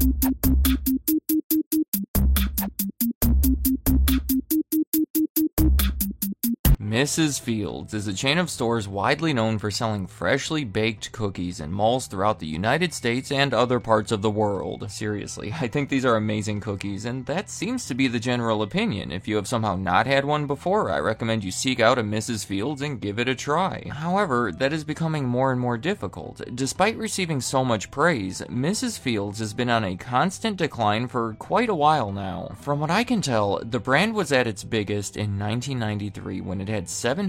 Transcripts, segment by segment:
Mrs. Fields is a chain of stores widely known for selling freshly baked cookies in malls throughout the United States and other parts of the world. Seriously, I think these are amazing cookies, and that seems to be the general opinion. If you have somehow not had one before, I recommend you seek out a Mrs. Fields and give it a try. However, that is becoming more and more difficult. Despite receiving so much praise, Mrs. Fields has been on a constant decline for quite a while now. From what I can tell, the brand was at its biggest in 1993 when it had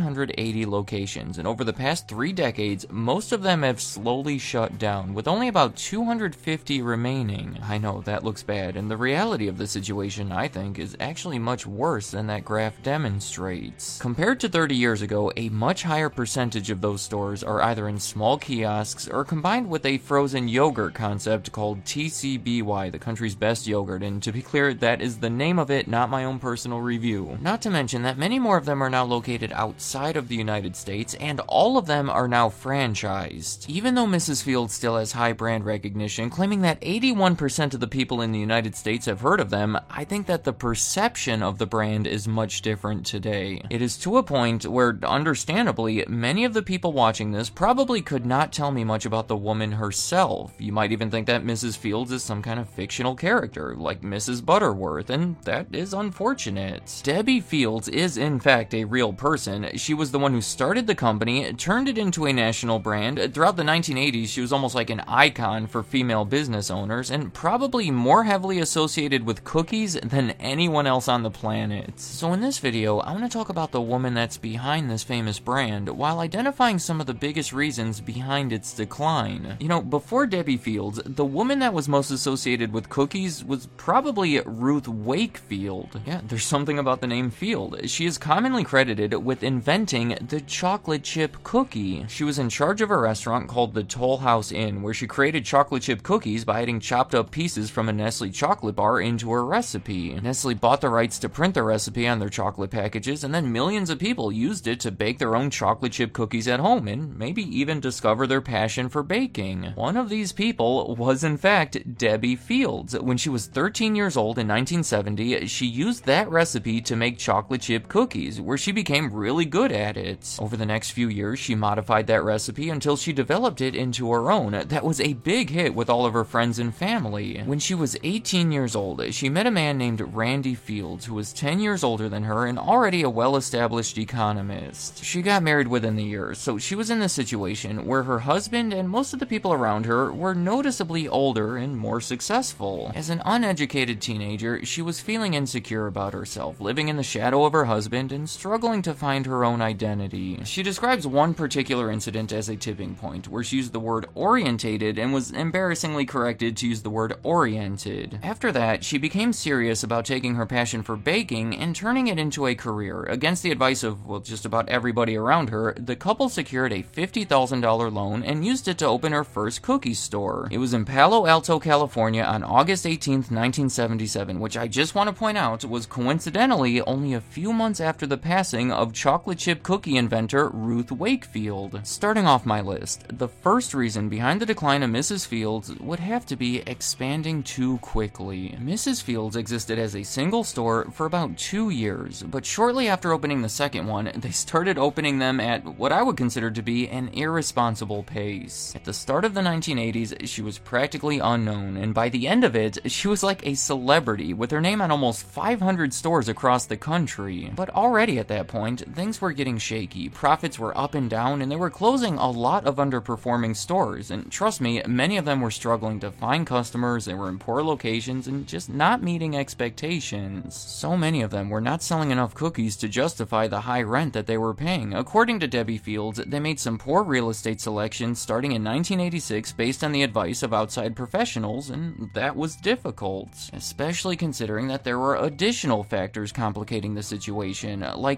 780 locations, and over the past 3 decades, most of them have slowly shut down, with only about 250 remaining. I know, that looks bad, and the reality of the situation, I think, is actually much worse than that graph demonstrates. Compared to 30 years ago, a much higher percentage of those stores are either in small kiosks or combined with a frozen yogurt concept called TCBY, the country's best yogurt, and to be clear, that is the name of it, not my own personal review. Not to mention that many more of them are now located outside of the United States, and all of them are now franchised. Even though Mrs. Fields still has high brand recognition, claiming that 81% of the people in the United States have heard of them, I think that the perception of the brand is much different today. It is to a point where, understandably, many of the people watching this probably could not tell me much about the woman herself. You might even think that Mrs. Fields is some kind of fictional character, like Mrs. Butterworth, and that is unfortunate. Debbie Fields is in fact a real person. She was the one who started the company, turned it into a national brand. Throughout the 1980s, she was almost like an icon for female business owners, and probably more heavily associated with cookies than anyone else on the planet. So in this video, I want to talk about the woman that's behind this famous brand, while identifying some of the biggest reasons behind its decline. You know, before Debbie Fields, the woman that was most associated with cookies was probably Ruth Wakefield. Yeah, there's something about the name Field. She is commonly credited with inventing the chocolate chip cookie. She was in charge of a restaurant called the Toll House Inn, where she created chocolate chip cookies by adding chopped up pieces from a Nestle chocolate bar into her recipe. Nestle bought the rights to print the recipe on their chocolate packages, and then millions of people used it to bake their own chocolate chip cookies at home, and maybe even discover their passion for baking. One of these people was in fact Debbie Fields. When she was 13 years old in 1970, she used that recipe to make chocolate chip cookies, where she became really good at it. Over the next few years, she modified that recipe until she developed it into her own. That was a big hit with all of her friends and family. When she was 18 years old, she met a man named Randy Fields, who was 10 years older than her and already a well-established economist. She got married within the year, so she was in the situation where her husband and most of the people around her were noticeably older and more successful. As an uneducated teenager, she was feeling insecure about herself, living in the shadow of her husband and struggling to find her own identity. She describes one particular incident as a tipping point, where she used the word orientated and was embarrassingly corrected to use the word oriented. After that, she became serious about taking her passion for baking and turning it into a career. Against the advice of, well, just about everybody around her, the couple secured a $50,000 loan and used it to open her first cookie store. It was in Palo Alto, California on August 18th, 1977, which I just want to point out was coincidentally only a few months after the passing of chocolate chip cookie inventor Ruth Wakefield. Starting off my list, the first reason behind the decline of Mrs. Fields would have to be expanding too quickly. Mrs. Fields existed as a single store for about 2 years, but shortly after opening the second one, they started opening them at what I would consider to be an irresponsible pace. At the start of the 1980s, she was practically unknown, and by the end of it, she was like a celebrity, with her name on almost 500 stores across the country. But already at that point, things were getting shaky. Profits were up and down, and they were closing a lot of underperforming stores, and trust me, many of them were struggling to find customers, they were in poor locations, and just not meeting expectations. So many of them were not selling enough cookies to justify the high rent that they were paying. According to Debbie Fields, they made some poor real estate selections starting in 1986 based on the advice of outside professionals, and that was difficult, especially considering that there were additional factors complicating the situation, like the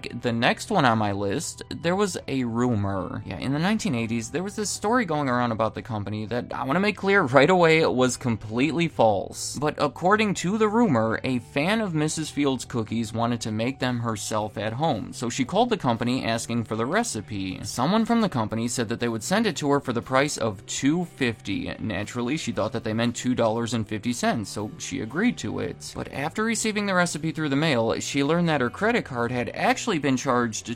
next one on my list, there was a rumor. Yeah, in the 1980s, there was this story going around about the company that I want to make clear right away was completely false. But according to the rumor, a fan of Mrs. Fields' cookies wanted to make them herself at home, so she called the company asking for the recipe. Someone from the company said that they would send it to her for the price of $2.50. Naturally, she thought that they meant $2.50, so she agreed to it. But after receiving the recipe through the mail, she learned that her credit card had actually been charged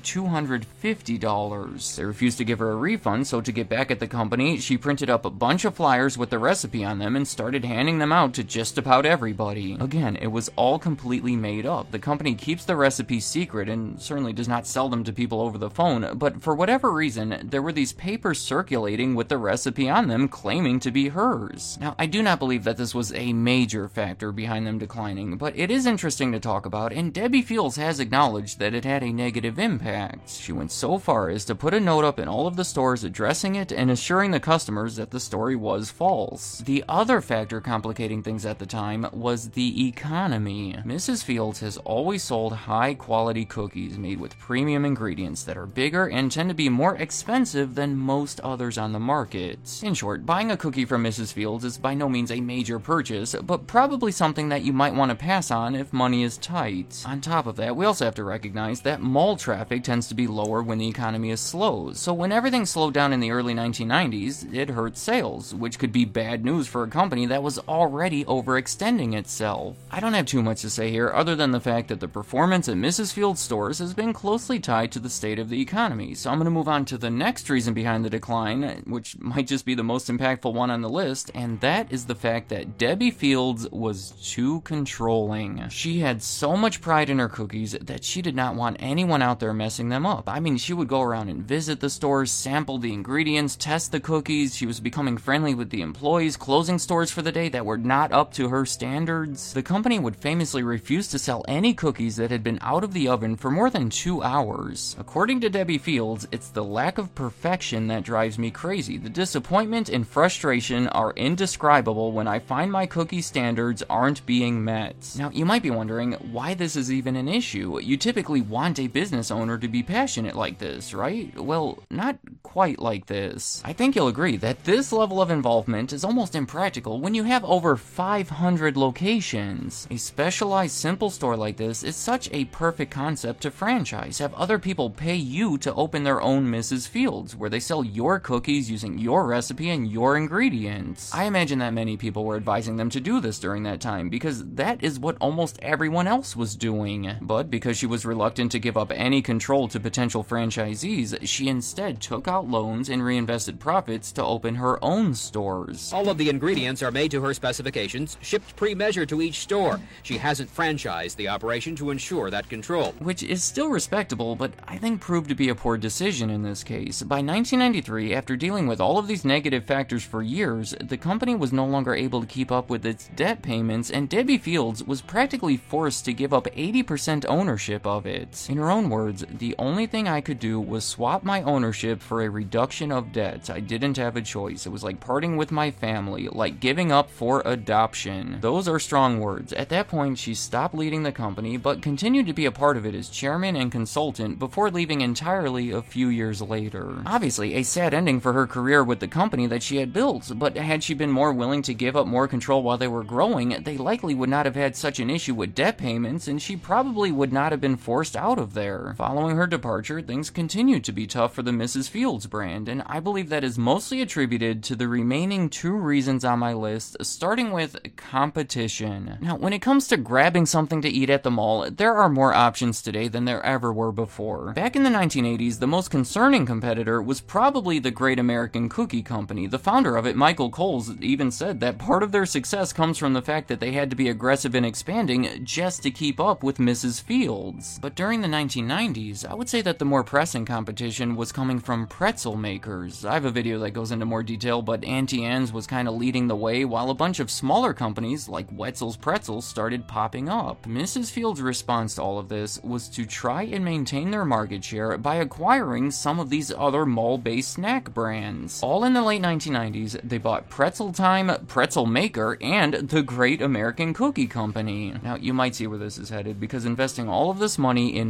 $250. They refused to give her a refund, so to get back at the company, she printed up a bunch of flyers with the recipe on them and started handing them out to just about everybody. Again, it was all completely made up. The company keeps the recipe secret and certainly does not sell them to people over the phone, but for whatever reason, there were these papers circulating with the recipe on them claiming to be hers. Now, I do not believe that this was a major factor behind them declining, but it is interesting to talk about, and Debbie Fields has acknowledged that it had a negative impact. She went so far as to put a note up in all of the stores addressing it and assuring the customers that the story was false. The other factor complicating things at the time was the economy. Mrs. Fields has always sold high-quality cookies made with premium ingredients that are bigger and tend to be more expensive than most others on the market. In short, buying a cookie from Mrs. Fields is by no means a major purchase, but probably something that you might want to pass on if money is tight. On top of that, we also have to recognize that mall traffic tends to be lower when the economy is slow, so when everything slowed down in the early 1990s, it hurt sales, which could be bad news for a company that was already overextending itself. I don't have too much to say here other than the fact that the performance at Mrs. Fields stores has been closely tied to the state of the economy, so I'm going to move on to the next reason behind the decline, which might just be the most impactful one on the list, and that is the fact that Debbie Fields was too controlling. She had so much pride in her cookies that she did not want anyone out there messing them up. I mean, she would go around and visit the stores, sample the ingredients, test the cookies. She was becoming friendly with the employees, closing stores for the day that were not up to her standards. The company would famously refuse to sell any cookies that had been out of the oven for more than 2 hours. According to Debbie Fields, it's the lack of perfection that drives me crazy. The disappointment and frustration are indescribable when I find my cookie standards aren't being met. Now, you might be wondering why this is even an issue. You typically want a business owner to be passionate like this, right? Well, not quite like this. I think you'll agree that this level of involvement is almost impractical when you have over 500 locations. A specialized simple store like this is such a perfect concept to franchise. Have other people pay you to open their own Mrs. Fields, where they sell your cookies using your recipe and your ingredients. I imagine that many people were advising them to do this during that time because that is what almost everyone else was doing. But because she was reluctant to give up any control to potential franchisees, she instead took out loans and reinvested profits to open her own stores. All of the ingredients are made to her specifications, shipped pre-measured to each store. She hasn't franchised the operation to ensure that control. Which is still respectable, but I think proved to be a poor decision in this case. By 1993, after dealing with all of these negative factors for years, the company was no longer able to keep up with its debt payments, and Debbie Fields was practically forced to give up 80% ownership of it. In her own words, the only thing I could do was swap my ownership for a reduction of debt. I didn't have a choice. It was like parting with my family, like giving up for adoption. Those are strong words. At that point, she stopped leading the company, but continued to be a part of it as chairman and consultant before leaving entirely a few years later. Obviously, a sad ending for her career with the company that she had built, but had she been more willing to give up more control while they were growing, they likely would not have had such an issue with debt payments, and she probably would not have been forced out of there. Following her departure, things continued to be tough for the Mrs. Fields brand, and I believe that is mostly attributed to the remaining 2 reasons on my list, starting with competition. Now, when it comes to grabbing something to eat at the mall, there are more options today than there ever were before. Back in the 1980s, the most concerning competitor was probably the Great American Cookie Company. The founder of it, Michael Coles, even said that part of their success comes from the fact that they had to be aggressive in expanding just to keep up with Mrs. Fields. But during the 1990s, I would say that the more pressing competition was coming from pretzel makers. I have a video that goes into more detail, but Auntie Anne's was kind of leading the way, while a bunch of smaller companies like Wetzel's Pretzels started popping up. Mrs. Fields' response to all of this was to try and maintain their market share by acquiring some of these other mall-based snack brands. All in the late 1990s, they bought Pretzel Time, Pretzel Maker, and the Great American Cookie Company. Now, you might see where this is headed, because investing all of this money in mall-based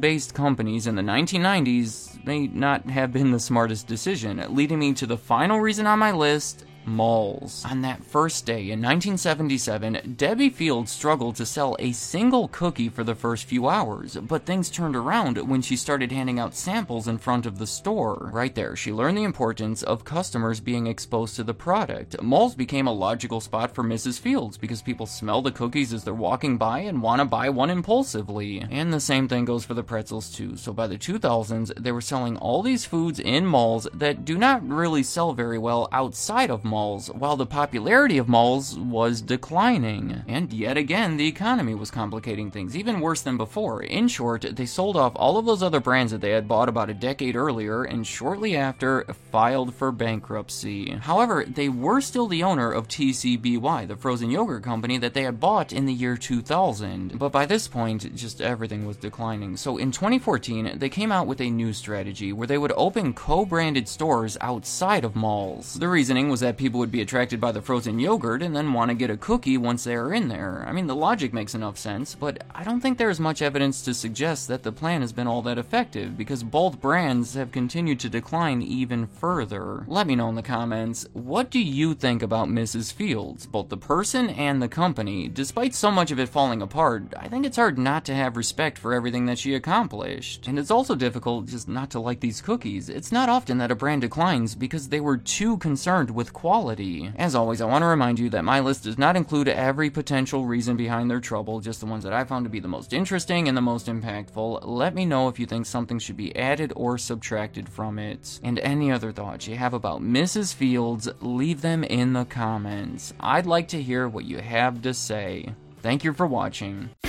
Malls-based companies in the 1990s may not have been the smartest decision, leading me to the final reason on my list: malls. On that first day in 1977, Debbie Fields struggled to sell a single cookie for the first few hours, but things turned around when she started handing out samples in front of the store. Right there, she learned the importance of customers being exposed to the product. Malls became a logical spot for Mrs. Fields because people smell the cookies as they're walking by and want to buy one impulsively. And the same thing goes for the pretzels too. So by the 2000s, they were selling all these foods in malls that do not really sell very well outside of malls, while the popularity of malls was declining. And yet again, the economy was complicating things, even worse than before. In short, they sold off all of those other brands that they had bought about a decade earlier, and shortly after, filed for bankruptcy. However, they were still the owner of TCBY, the frozen yogurt company that they had bought in the year 2000. But by this point, just everything was declining. So in 2014, they came out with a new strategy where they would open co-branded stores outside of malls. The reasoning was that people would be attracted by the frozen yogurt and then want to get a cookie once they are in there. I mean, the logic makes enough sense, but I don't think there's much evidence to suggest that the plan has been all that effective, because both brands have continued to decline even further. Let me know in the comments, what do you think about Mrs. Fields, both the person and the company? Despite so much of it falling apart, I think it's hard not to have respect for everything that she accomplished. And it's also difficult just not to like these cookies. It's not often that a brand declines because they were too concerned with quality. As always, I want to remind you that my list does not include every potential reason behind their trouble, just the ones that I found to be the most interesting and the most impactful. Let me know if you think something should be added or subtracted from it. And any other thoughts you have about Mrs. Fields, leave them in the comments. I'd like to hear what you have to say. Thank you for watching.